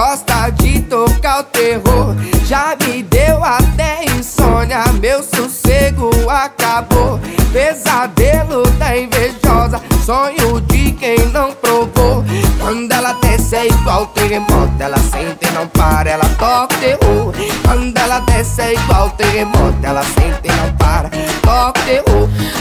gosta de tocar o terror. Já me deu até insônia, meu sossego acabou. Pesadelo da invejosa, sonho de quem não provou. Quando ela desce é igual terremoto, ela sente e não para, ela toca o terror. Quando ela desce é igual terremoto, ela sente e não para, toca o terror.